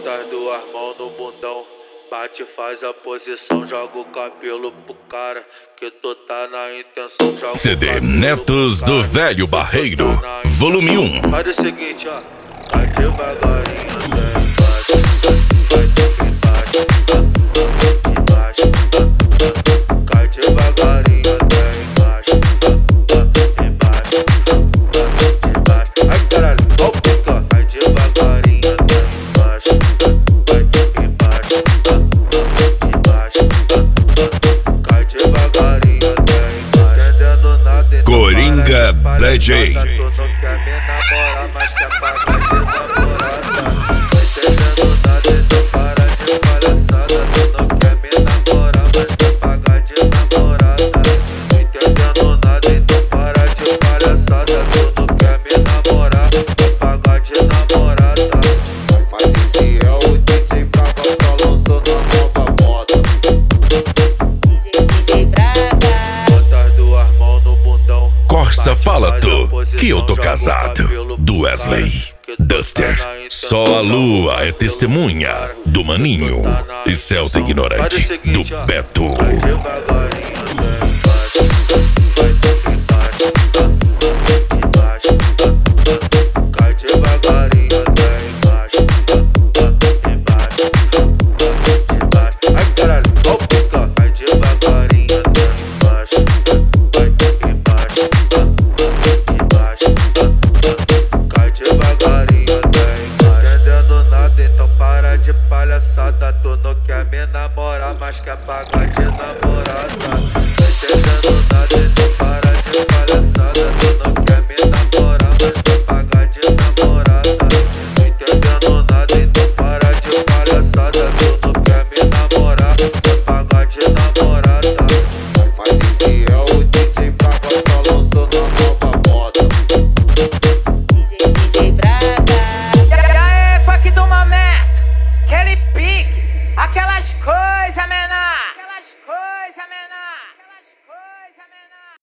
Bota as duas mãos no bundão, bate, faz a posição, joga o cabelo pro cara, que tu tá na intenção. Joga CD Netos do Velho Barreiro, volume 1. Faz o seguinte, ó, vai devagarinho, embaixo, cai devagarinho até embaixo, embaixo. Ai caralho, ó o pica, cai devagarinho até embaixo, embaixo, cai devagarinho até embaixo. Entendendo nada, então Coringa DJ. Tu não quer me namorar, mas quer pagar de namorada. Entendendo nada, então para de palhaçada. Tu não quer me namorar, mas quer pagar de namorada. Entendendo nada, então para de palhaçada. Tu não quer me namorar, quer pagar de namorada. Mas esse é o DJ Braga, tá lançando a nova moda. DJ Braga. Bota as duas mãos no bundão. Corsa fala tu, que eu tô casado. Do Wesley, Duster. Só a lua é testemunha do Maninho. E Celta Ignorante, do Beto. Vai devagarinho até embaixo, cai devagarinho até embaixo, embaixo. Ai caralho, ó o pica, cai devagarinho até embaixo, embaixo, cai devagarinho até embaixo. Entendendo nada, então para de palhaçada. Tu não quer me namorar, mas quer pagar de namorada. Entendendo nada, então para de palhaçada. Tu não quer me namorar.